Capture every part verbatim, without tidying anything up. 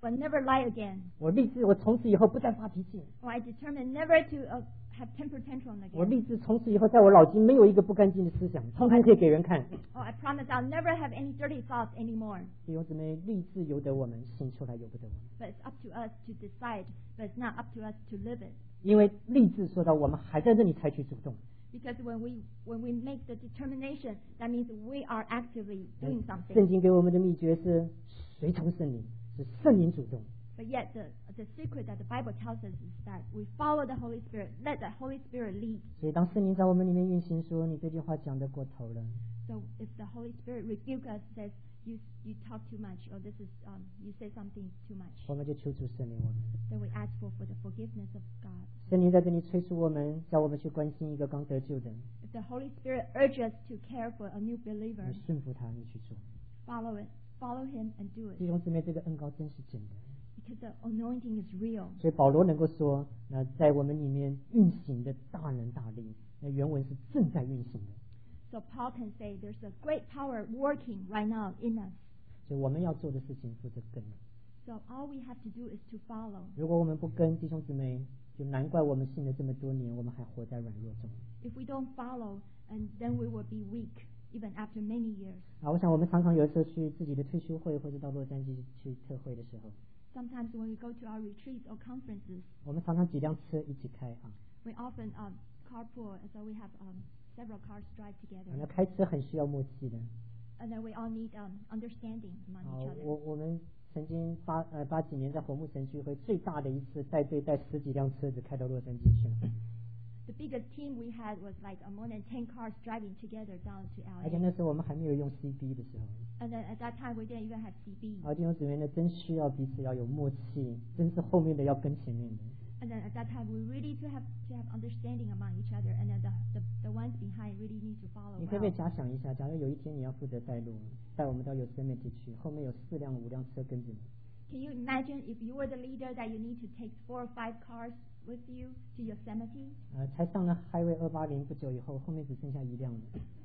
but never lie again. 我立志，我从此以后不再发脾气。 Or I determine never to uh, have temper tantrum 我 again. 立志从此以后在我脑筋没有一个不干净的思想，通通可以给人看。 Or I promise I'll never have any dirty thoughts anymore. 弟兄姊妹，立志由得我们，行出来由不得我们。 But it's up to us to decide, but it's not up to us to live it. 因为立志说到我们还在这里采取主动。 Because when we when we make the determination, that means we are actively doing 圣 something. 经给我们的秘诀是随从圣灵，是圣灵主动。 But yet the the secret that the Bible tells us is that we follow the Holy Spirit, let the Holy Spirit lead. 所以当圣灵在我们里面运行，说你这句话讲得过头了， So if the Holy Spirit rebuke us, says you you talk too much, or this is um, you say something too much, 我们就求主圣灵我们。 then we ask for for the forgiveness of God. 圣灵在这里催促我们，叫我们去关心一个刚得救的， If the Holy Spirit urges us to care for a new believer, 你顺服他，你去做。 follow it, follow Him and do 弟 it, 兄姊妹，这个恩膏真是真的。 because the anointing is real. 所以保罗能够说，那在我们里面运行的大能大力，那原文是正在运行的。 So Paul can say there's a great power working right now in us. 所以我们要做的事情，负责跟。 So all we have to do is to follow. 如果我们不跟，弟兄姊妹，就难怪我们信了这么多年，我们还活在软弱中。 If we don't follow, and then we will be weak even after many years. 啊，我想我们常常有时候去自己的退休会，或者到洛杉矶去特会的时候， Sometimes when we go to our retreats or conferences, 我们常常几辆车一起开啊。 we often um, carpool, and so we have um, several cars drive 啊 together. 那开车很需要默契的。 And then we all need um, understanding among 啊 each，other. 我我们曾经八呃八几年在火木城聚会，最大的一次带队带十几辆车子开到洛杉矶去了。 The biggest team we had was like uh, more than ten cars driving together down to 而且 L A. 那时候我们还没有用 C B 的时候， And then at that time we didn't even have C B. 啊弟兄姊妹呢，真需要彼此要有默契，真是后面的要跟前面的。 And then at that time we really to have to have understanding among each other, and then the the, the ones behind really need to follow 你可不可以 well. 假想一下，假如有一天你要负责带路，带我们到 Yosemite 去，后面有四辆五辆车跟着你， Can you imagine if you were the leader that you need to take four or five cars with you to Yosemite? 呃，才上了 Highway 二八零不久以后，后面只剩下一辆了。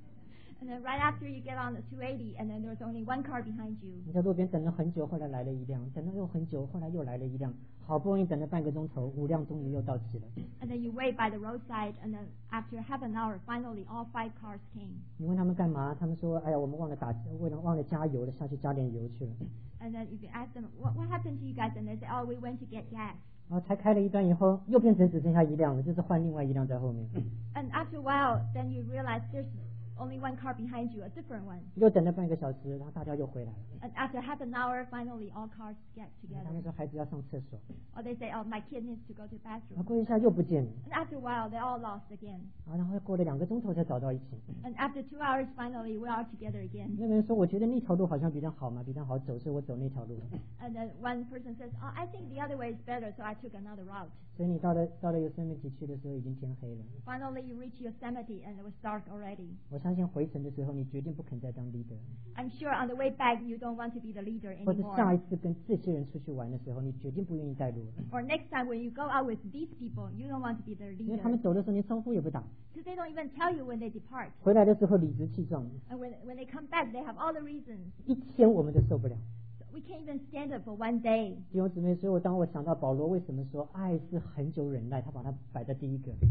And then right after you get on the two eighty, and then there's only one car behind you. 你在路边等了很久，后来来了一辆，等了又很久，后来又来了一辆，好不容易等了半个钟头，五辆终于又到齐了。 And then you wait by the roadside, and then after half an hour, finally all five cars came. 你问他们干嘛？他们说：“哎呀，我们忘了打，为了忘了加油了，下去加点油去了。 And then if you ask them, what, what happened to you guys? And they say, oh, we went to get gas. ” 然后才开了一段以后，又变成只剩下一辆了，就是换另外一辆在后面。 And after a while, then you realize there's only one car behind you, a different one. 又等了半个小时，然后大家又回来了。 And after half an hour, finally all cars get 他们 together. 说孩子要上厕所， Or they say, oh, my kid needs to go to the 然后 bathroom. 过一下又不见了， And after a while, they're all lost again. 啊，然后又过了两个钟头才找到一起。 And after two hours, finally, we're all together again. 那个人说：“我觉得那条路好像比较好嘛，比较好走，所以我走那条路。 And then one person says, oh, I think the other way is better, so I took another route. ” 所以你到了到了 Yosemite 去的时候，已经天黑了。 Finally, you reach Yosemite, and it was dark already. 我相信回程的时候，你决定不肯再当 leader， I'm sure on the way back, you don't want to be the leader 或者下一 anymore. 次跟这些人出去玩的时候，你决定不愿意带路了， Or next time when you go out with these people, you don't want to be their 因为 leader. 他们走的时候连招呼也不打， Because they don't even tell you when they depart. 回来的时候理直气壮， And when, when they come back, they have all the reasons. 一天我们都受不了。 So we can't even stand it for one day. 弟兄姊妹，所以我当我想到保罗为什么说爱是很久忍耐，他把它摆在第一个。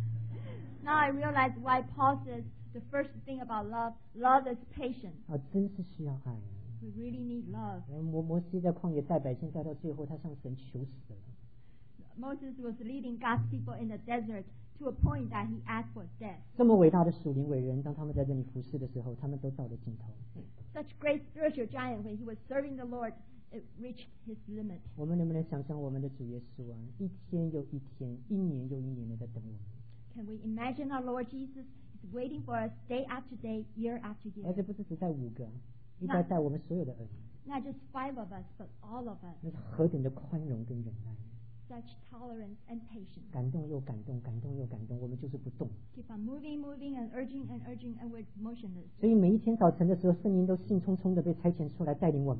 Now I realize why Paul says the first thing about love, love is patient. 啊，真是需要爱啊。 We really need love. 然后摩摩西在旷野带百姓带到最后，他向神求死了。 Moses was leading God's people in the desert to a point that he asked for death. 这么伟大的属灵伟人，当他们在这里服侍的时候，他们都到了尽头。 Such great spiritual giant, when he was serving the Lord, it reached his limit. 我们能不能想象我们的主耶稣啊，一天又一天，一年又一年的在等我们？ Can we imagine our Lord Jesus is waiting for us day after day, year after 而 year? 且不是只带五个，一带带我们所有的儿女， Not just five of us, but all of us. 那是何等的宽容跟忍耐， Such tolerance and patience. 感动又感动，感动又感动，我们就是不动。 Keep on moving, moving, and urging and urging, and we're motionless. 所以每一天早晨的时候，圣灵都兴冲冲的被差遣出来带领我们。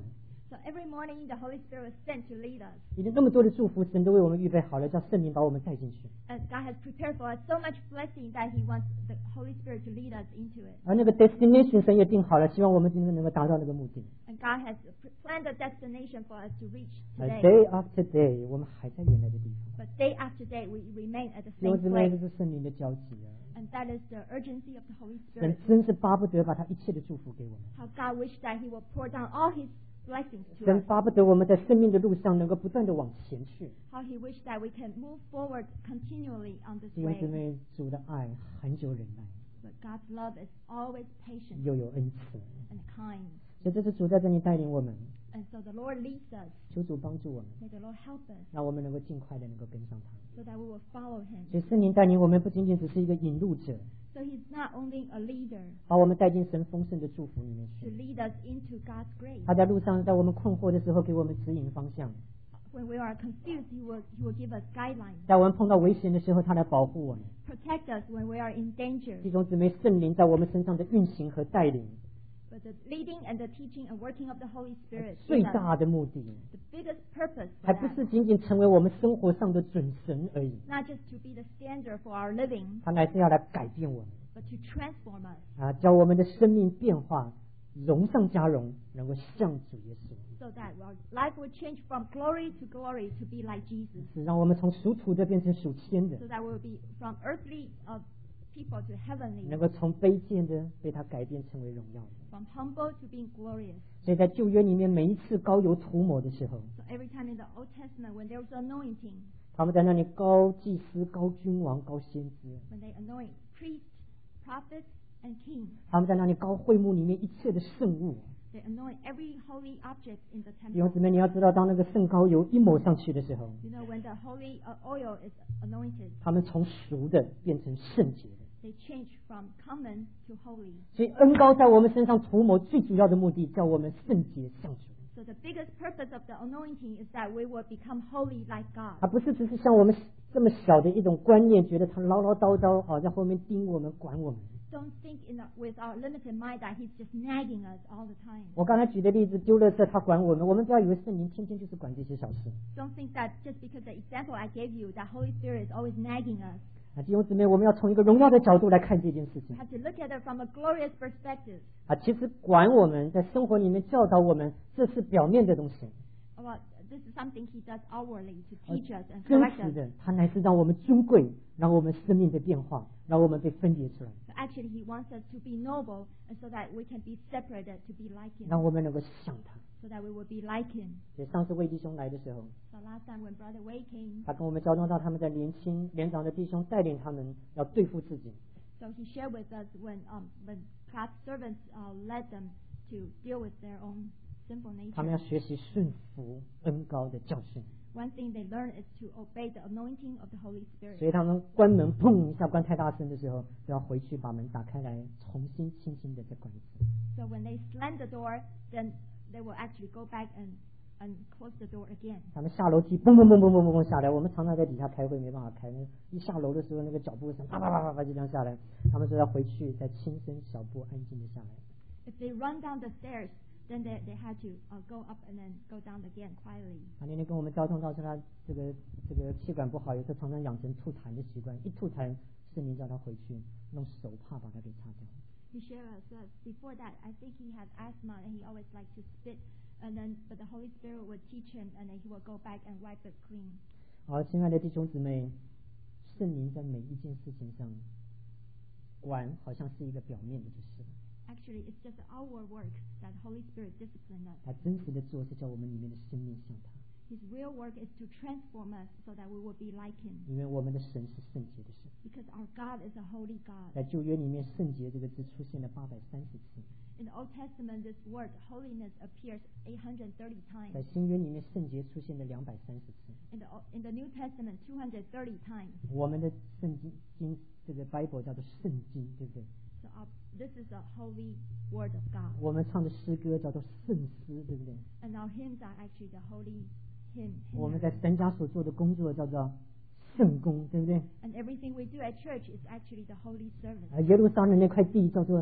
So every morning the Holy Spirit was sent to lead us. 已经那么多的祝福，神都为我们预备好了，叫圣灵把我们带进去。 And God has prepared for us so much blessing that He wants the Holy Spirit to lead us into it. 而那个 destination 神也定好了，希望我们今天能够达到那个目的。 And God has planned a destination for us to reach 而 today. day after day，我们还在原来的地方。 But day after day we remain at the 弟兄 same 姊妹，这 place. 是圣灵的交集啊！ And that is the urgency of the Holy 神 Spirit. 真是巴不得把他一切的祝福给我们。 How God wished that He will pour down all His blessings to 神 us. 巴不得我们在生命的路上能够不断的往前去。 How He wished that we can move forward continually on this 弟兄姊 way. 妹，主的爱很久忍耐， But God's love is always patient 又有恩慈。 and kind. 所以这是主在这里带领我们， And so the Lord leads us. 求主帮助我们， May the Lord help us 让我们能够尽快的能够跟上他。 so that we will follow Him. 所以圣灵带领我们，不仅仅只是一个引路者， So He's not only a leader 把我们带进神丰盛的祝福里面 to 去。 lead us into God's grace. 他在路上，在我们困惑的时候，给我们指引方向； When we are confused, He will, he will give us guidelines. 在我们碰到危险的时候，他来保护我们。 Protect us when we are in danger. 弟兄姊妹，圣灵在我们身上的运行和带领， But the leading and the teaching and working of the Holy Spirit 最 in us, 大的目的， the biggest purpose for 还不 that, 是仅仅成为我们生活上的准绳而已， not just to be the standard for our living, 他乃是要来改变我们 but to transform us 啊，叫我们的生命变化，荣上加荣，能够像主耶稣， so that our life will change from glory to glory to be like Jesus, 是让我们从属土的变成属天的 so，that we will be from earthly uh, people to heavenly, 能够从卑贱的被他改变成为荣耀的。 from humble to being glorious. 所以在旧约里面，每一次膏油涂抹的时候， So every time in the Old Testament, when there was anointing, 他们在那里膏祭司、膏君王、膏先知， when they anoint priests, prophets, and kings, 他们在那里膏会幕里面一切的圣物。 they anoint every holy object in the 弟兄 temple. 姊妹，你要知道，当那个圣膏油一抹上去的时候， You know, when the holy uh, oil is anointed, 他们从俗的变成圣洁的。 they change from common to holy. 所以恩膏在我们身上涂抹，最主要的目的叫我们圣洁像主。 So the biggest purpose of the anointing is that we will become holy like God. 它不是只是像我们这么小的一种观念，觉得他唠唠叨叨，好在后面盯我们、管我们。 Don't think in the, with our limited mind that He's just nagging us all the time. 我刚才举的例子，丢垃圾他管我们，我们不要以为圣灵天天就是管这些小事。 Don't think that just because the example I gave you, that Holy Spirit is always nagging us. 啊，弟兄姊妹，我们要从一个荣耀的角度来看这件事 We 情 have to look at it from a glorious perspective. 啊。其实管我们在生活里面教导我们，这是表面的东西， Well, this is something He does outwardly to teach us and 真 correct 实 us. 的，它乃是让我们尊贵，让我们生命的变化，让我们被分别出来， But actually, He wants us to be noble, and so that we can be separated to be like Him, 让我们能够像他。 so that we will be like Him. 所以上次魏弟兄来的时候， So last time when Brother Wei came, 他跟我们交通到他们的年轻年长的弟兄带领他们要对付自己， so he shared with us when um, when God's servants uh, led them to deal with their own sinful 他们要 nature. 学习顺服恩高的教训。 One thing they learn is to obey the anointing of the Holy 所 Spirit. 以他们关门砰一下关太大声的时候，就要回去把门打开来，重新轻轻的再关一次。 So when they slam the door, then they will actually go back and and close the door again. 他们下楼梯嘣嘣嘣嘣嘣嘣嘣下来，我们常常在底下开会没办法开，一下楼的时候那个脚步声啪啪啪啪啪就这样下来，他们说要回去再轻声小步安静的下来。 If they run down the stairs, then they they had to uh, go up and then go down again quietly. 他那天跟我们交通到说他这个这个气管不好，有时候常常养成吐痰的习惯，一吐痰圣灵叫他回去用手帕把它给擦掉。 He shared us that before that, I think he had asthma and he always liked to spit, and then but the Holy Spirit would teach him, and then he would go back and wipe it clean. 好，亲爱的弟兄姊妹，圣灵在每一件事情上管，好像是一个表面的，就是了。 Actually, it's just our work that the Holy Spirit disciplined us. 他真实的做是叫我们里面的生命像他， His real work is to transform us so that we will be like Him. 因为我们的神是圣洁的神。 Because our God is a holy God. 在旧约里面，圣洁这个字出现了八百三十次； In the Old Testament, this word holiness appears eight hundred thirty 在 times. 新约里面，圣洁出现了两百三十次。 In the in the New Testament, two hundred thirty times. 我们的圣经经这个 Bible 叫做圣经，对不对？ So our, this is a holy word of God. 我们唱的诗歌叫做圣诗，对不对？ And our hymns are actually the holy hymn. 我们在 hymnals. 神家所做的工作叫做圣工，对不对？ And everything we do at church is actually the holy service. 而耶路撒冷那块地叫做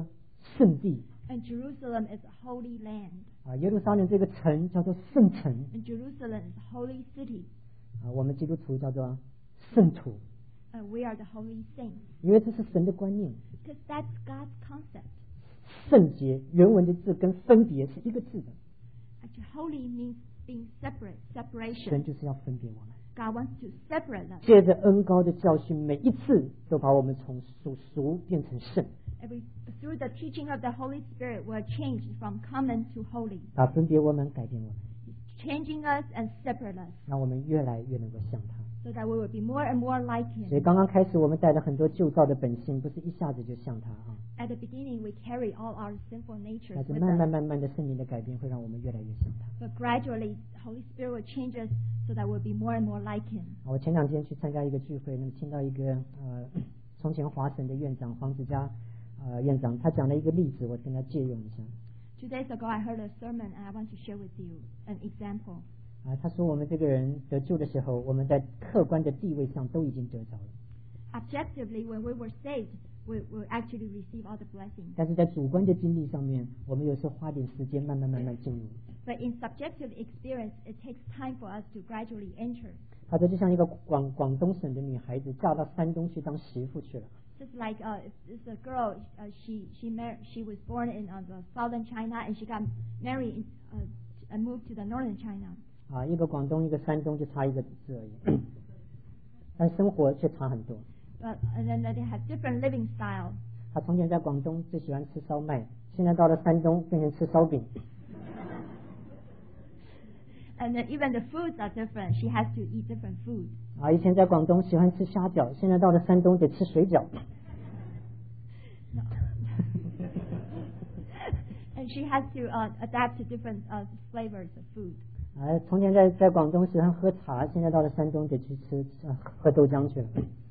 圣地。 And Jerusalem is a holy land. 啊，耶路撒冷这个城叫做圣城。 And Jerusalem is a holy city. 啊，我们基督徒叫做圣徒。 Uh, we are the holy saints. 因为这是神的观念。 Because that's God's concept. 圣洁原文的字跟分别是一个字的。 Actually, holy means being separate, 神 separation. 就是要分别我们。 God wants to separate us. 借着恩膏的教训，每一次都把我们从属俗变成圣。 Every, through the teaching of the Holy Spirit, we're changed from common to holy. 把分别我们，改变我们， He's changing us and separate us 让我们越来越能够像他。 so that we will be more and more like 所以 Him. 刚刚开始，我们带着很多旧造的本性，不是一下子就像他啊。 At the beginning, we carry all our sinful natures 但是 with 慢慢 us. 慢慢的圣灵的改变，会让我们越来越像他。 But gradually, Holy Spirit will change us so that we'll be more and more like Him. 我前两天去参加一个聚会，那么听到一个呃，从前华神的院长黄子嘉呃院长，他讲了一个例子，我跟他借用一下。 Two days ago, I heard a sermon, and I want to share with you an example. 啊，他说我们这个人得救的时候，我们在客观的地位上都已经得着了， Objectively, when we were saved, we will actually receive all the blessings. 但是在主观的经历上面，我们有时候花点时间，慢慢慢慢进入。 But in subjective experience, it takes time for us to gradually enter. 他说就像一个广广东省的女孩子嫁到山东去当媳妇去了， Just like uh, it's a girl, uh, she she mar- she was born in uh, the southern China, and she got married in, uh, and moved to the northern China. 啊，一个广东，一个山东，就差一个字而已，但生活却差很多。 But and then they have different living style. 他从前在广东最喜欢吃烧麦，现在到了山东变成吃烧饼。 And then even the foods are different. She has to eat different food. 啊，以前在广东喜欢吃虾饺，现在到了山东得吃水饺。 No. And she has to uh, adapt to different uh, flavors of food. 啊，从前在在广东喜欢喝茶，现在到了山东得去吃呃喝豆浆去了。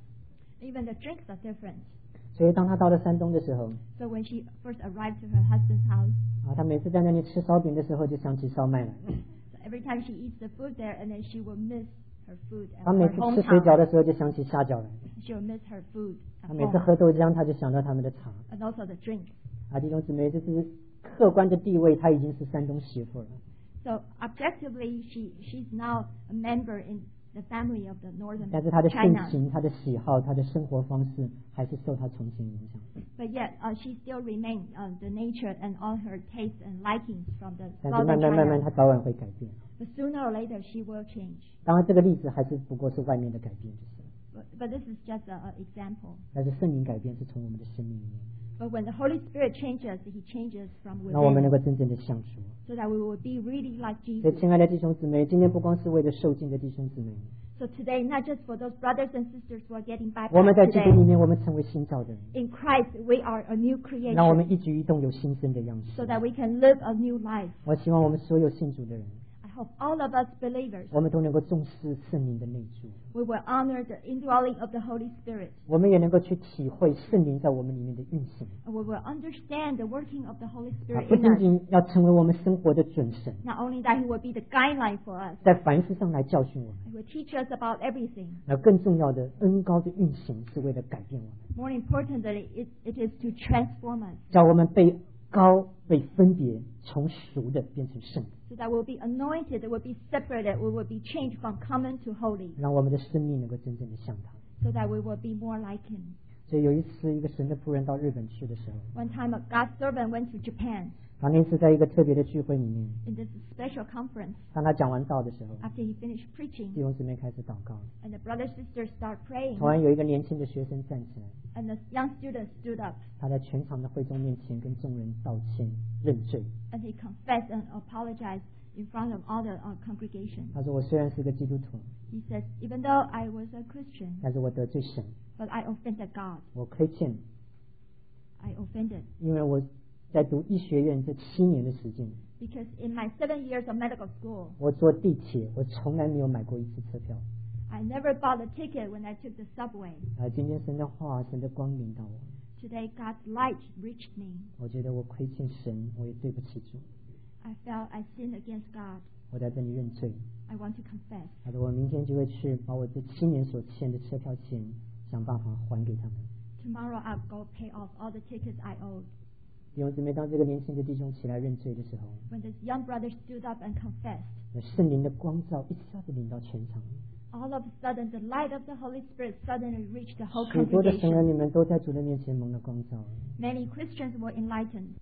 Even the drinks are different. 所以当他到了山东的时候， So when she first arrived to her husband's house, 啊，他每次在那里吃烧饼的时候，就想起烧麦来。 so every time she eats the food there, and then she will miss her food 他 at 每 her 次吃水饺 hometown. 的时候，就想起虾饺来。 She will miss her food 他 at 每次 home, 喝豆浆，他就想到他们的茶。 and also the drinks. 啊，弟兄姊妹，这是客观的地位，他已经是山东媳妇了。 So objectively, she she's now a member in the family of the northern 但是他的性 China. 情、他的喜好、他的生活方式，还是受他从前影响。 But yet, uh, she still remains uh, the nature and all her tastes and likings from the 但是 southern 慢慢慢慢， China. 他早晚会改变。 But sooner or later, she will change. 当然，这个例子还是不过是外面的改变，就是了。 But, but this is just an example. 但是圣灵改变是从我们的生命里面， But when the Holy Spirit changes, He changes from 让我们能 within, 够真正的相处。 so that we will be really like 所 Jesus. 以，亲爱的弟兄姊妹，今天不光是为了受尽的弟兄姊妹， So today, not just for those brothers and sisters who are getting 我们 baptized 在基督里 today. 面，我们成为新造的人， In Christ, we are a new 让我们 creation, 一举一动有新生的样式 so。that we can live a new life. 我希望我们所有信主的人， I hope all of us believers, 我们都能够重视圣灵的内住， we will honor the indwelling of the Holy Spirit, 我们也能够去体会圣灵在我们里面的运行， and we will understand the working of the Holy 啊， Spirit 不 in 仅 us. 仅要成为我们生活的准绳， Not only that, He will be the guideline for us. 在凡事上来教训我们。 He will teach us about everything. 那更重要的，恩高的运行是为了改变我们， More importantly, it, it is to transform us, 叫我们被高被分别，从俗的变成圣的， so that we'll be anointed, we'll be separated, we will be changed from common to holy, 让我们的生命能够真正的像他。 so that we will be more like Him. 所以有一次，一个神的仆人到日本去的时候， One time, a God's servant went to Japan 他那次在一个特别的聚会里面， in this special conference. 当他讲完道的时候， After he finished preaching, 弟兄姊妹开始祷告， and the brothers and sisters start praying, 突然有一个年轻的学生站起来， and the young student stood up, 他在全场的会众面前跟众人道歉认罪。 and he confessed and apologized in front of all the uh, congregation. 他说：“我虽然是个基督徒， He said, even though I was a Christian, 但是我得罪神， but I offended God. 我亏欠， I offended. 因为我在读医学院这七年的时间， Because in my seven years of medical school, 我坐地铁，我从来没有买过一次车票。 I never bought a ticket when I took the subway. 啊，今天神的话、神的光临到我， Today, God's light reached me. 我觉得我亏欠神，我也对不起主， I felt I sinned against God. 我在这里认罪。 I want to confess. 他说我明天就会去把我这七年所欠的车票钱想办法还给他们。 Tomorrow I'll go pay off all the tickets I owed. 弟兄姊妹，当这个年轻的弟兄起来认罪的时候， when this young brother stood up and confessed, 那圣灵的光照一下子领到全场， all of a sudden the light of the Holy Spirit suddenly reached the whole 许多的神儿 congregation. 女们都在主的面前蒙了光照。 Many Christians were enlightened.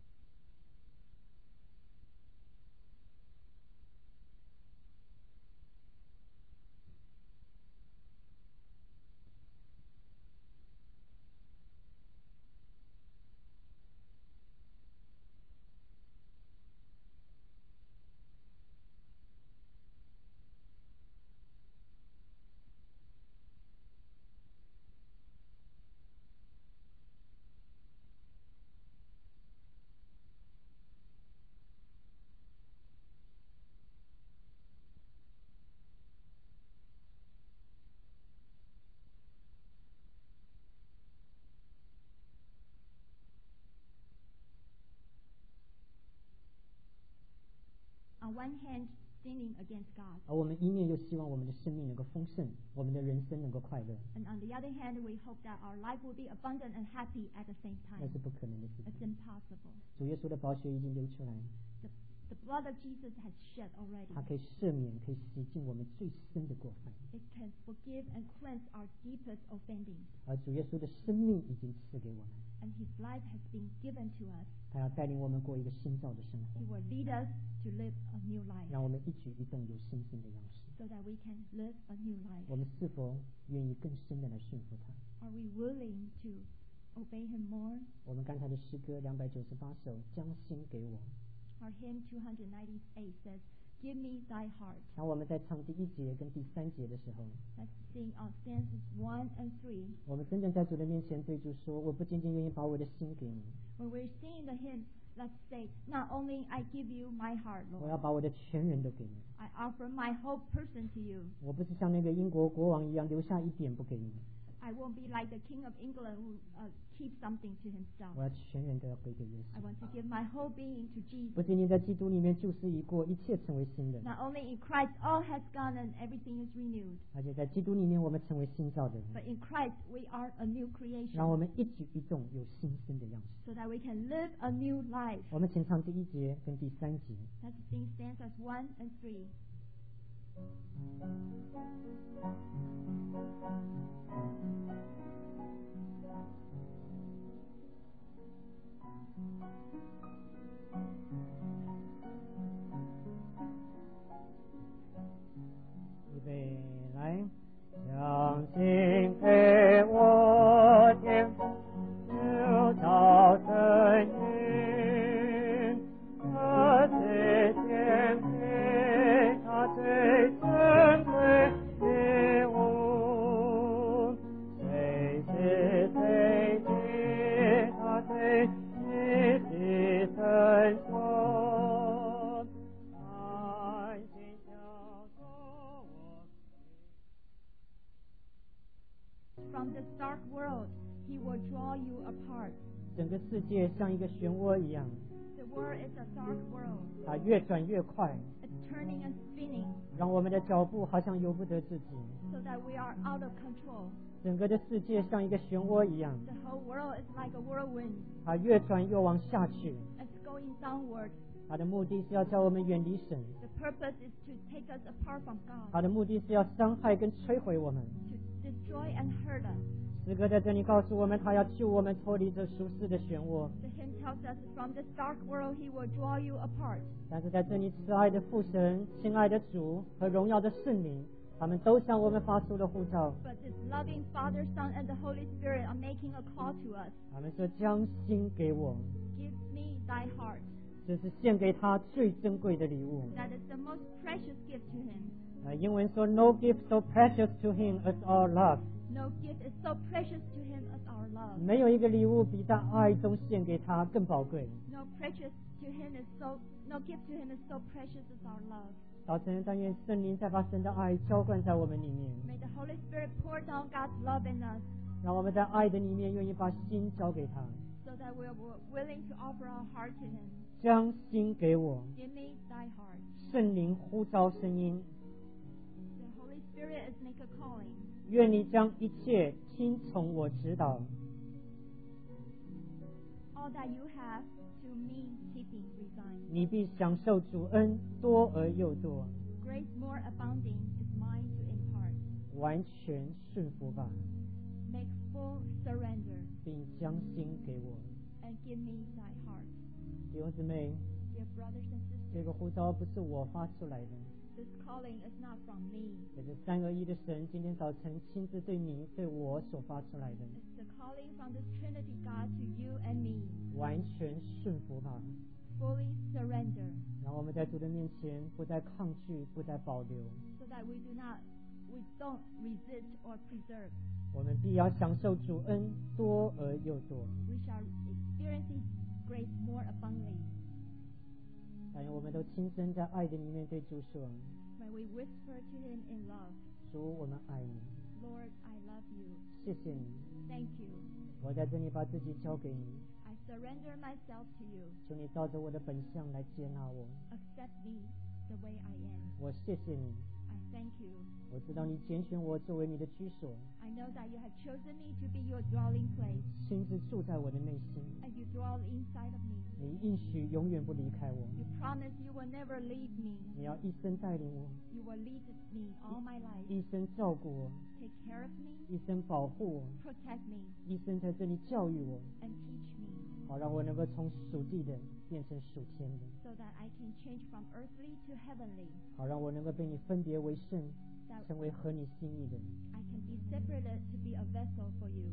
On one hand, sinning against God, 而我们一面又希望我们的生命能够丰盛，我们的人生能够快乐， and on the other hand, we hope that our life will be abundant and happy at the same 那 time. 是不可能的事情。 It's impossible. 主耶稣的宝血已经流出来， The, the blood of Jesus has shed already. 它可以赦免，可以洗净我们最深的过犯。 It can forgive and cleanse our deepest offendings. 而主耶稣的生命已经赐给我们， And His life has been given to us. 他要带领我们过一个新造的生活 He，will lead us to live a new life 让我们一举一动有新生的样式。 so that we can live a new life. 我们是否愿意更深的来顺服他？ Are we willing to obey Him more? 我们刚才的诗歌两百九十八首，将心给我。 Our hymn two ninety-eight says, Give me thy heart. 当我们在唱第一节跟第三节的时候， Let's sing on stanzas one and three. 我们真正在主的面前对主说：我不仅仅愿意把我的心给你， When we're singing the hymn, let's say, Not only I give you my heart, 我要 Lord, 把我的全人都给你。 I offer my whole person to you. 我不是像那个英国国王一样留下一点不给你， I won't be like the King of England who uh, keeps something to himself. 我要全人都要归给耶 I 稣。 want to give my whole being to 不 Jesus. 仅仅在基督里面旧事已过，一切成为新的， Not only in Christ all has gone and everything is renewed, 而且在基督里面我们成为新造的人， but in Christ we are a new 让我 creation 们一举一动有新生的样式。 so that we can live a new life. 我们请唱第一节跟第三节。 Let's sing stanzas one and three. 预备来，将心给我天父，就照真因，他最谦卑，他最珍贵的物，谁是谁的，他最细细深说，安心交托我。 From this dark world, He will draw you apart. 整个世界像一个漩涡一样， The world is a dark world. 它越转越快， It's turning and spinning 让我们的脚步好像由不得自己。 so that we are out of control. 整个的世界像一个漩涡一样， The whole world is like a whirlwind. 它越转越往下去。 It's going downward. 它的目的是要叫我们远离神， The purpose is to take us apart from God, 它的目的是要伤害跟摧毁我们。 to destroy and hurt us. 诗歌在这里告诉我们，他要救我们脱离这舒适的漩涡。 The hymn tells us from this dark world He will draw you apart. 但是在这里，慈爱的父神、亲爱的主和荣耀的圣灵，他们都向我们发出了呼召。 But this loving Father, Son, and the Holy Spirit are making a call to us. 他们说：“将心给我。” Give me thy heart. 这是献给他最珍贵的礼物。 That is the most precious gift to Him. 呃，英文说 "No gift so precious to him as our love"， No gift is so precious to Him as our love. 没有一个礼物比在爱中献给他更宝贵。 No precious to Him is so no gift to Him is so precious as our love. 早晨，但愿圣灵再把神的爱浇灌在我们里面， May the Holy Spirit pour down God's love in us 让我们在爱的里面愿意把心交给他。 so that we are willing to offer our heart to Him. 将心给我， Give me thy heart. 圣灵呼召声音， The Holy Spirit is make a calling. 愿你将一切听从我指导。 all that you have to me keeping resign. 你必享受主恩多而又多， Grace more abounding is mine to impart. 完全顺服吧， Make full surrender 并将心给我。 and give me thy heart. 弟兄姊妹， Dear brothers and 这 sisters, 个呼召不是我发出来的， this calling is not from me. 也是三而一的神今天早晨亲自对你对我所发出来的。 It's the calling from this Trinity God to you and me. 完全顺服吧， Fully surrender 让我们在主的面前不再抗拒，不再保留， so that we do not, we don't resist or preserve. 我们必要享受主恩多而又多。 We shall experience His grace more abundantly. 但愿我们都亲身在爱的里面对主说： When we whisper to Him in love, 主，我们爱你， Lord, I love you. 谢谢你， Thank you. 我在这里把自己交给你， I surrender myself to you. 求你照着我的本相来接纳我。 Accept me the way I am. 我谢谢你， I thank you. 我知道你拣选我作为你的居所， I know that you have chosen me to be your dwelling place, 亲自住在我的内心。 and you dwell inside of me. 你应许永远不离开我， You promise you will never leave me. 你要一生带领我， You will lead me all my life. 一生照顾我， Take care of me, 一生保护我， protect me, 一生在这里教育我， and teach me, 好让我能够从属地的变成属天的， so that I can change from earthly to heavenly, 好让我能够被你分别为圣， that 成为合你心意的。 I can be separated to be a vessel for you.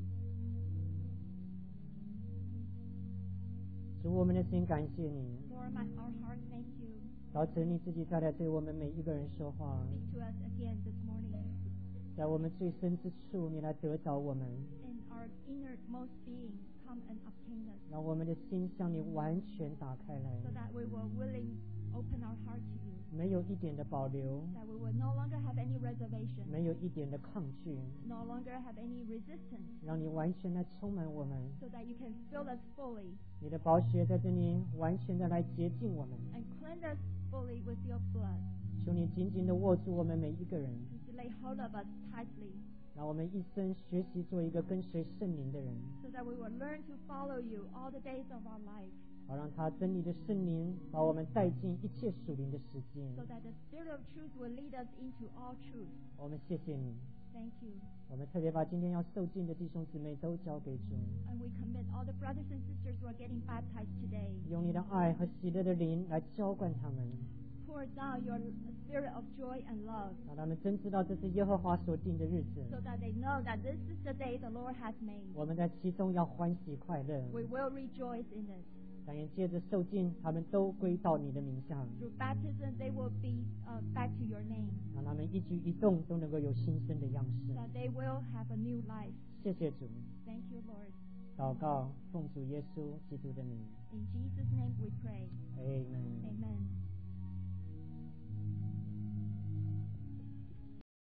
主，我们的心感谢你， Lord, my, our heart thank you. 早晨你自己再来对我们每一个人说话， Speak to us again this morning. 在我们最深之处，你来得着我们， In our innermost being, come and obtain us, 让我们的心向你完全打开来， so that we will willing open our heart to you, 没有一点的保留， that we will no longer have any reservation, 没有一点的抗拒， no longer have any resistance, 让你完全来充满我们， so that you can fill us fully 你的宝血在这里完全的来洁净我们。 and cleanse us fully with your blood, 求你紧紧的握住我们每一个人， to lay hold of us tightly, 让我们一生学习做一个跟随圣灵的人， so that we will learn to follow you all the days of our life, 好让他真理的圣灵把我们带进一切属灵的实践。 so that the Spirit of truth will lead us into all truth. 我们谢谢你， Thank you. 我们特别把今天要受尽的弟兄姊妹都交给主， And we commit all the brothers and sisters who are getting baptized today. 用你的爱和喜乐的灵来浇灌他们， Pour down your spirit of joy and love, 让他们真知道这是耶和华所定的日子， so that they know that this is the day the Lord has made. 我们在其中要欢喜快乐。 We will rejoice in it. 但愿借着受尽，他们都归到你的名下， Through baptism, they will be uh, back to your name, 让他们一举一动都能够有新生的样式。 that they will have a new life. 谢谢主， Thank you, Lord. 祷告奉主耶稣基督的名 In Jesus' name we pray. ，Amen。 Amen.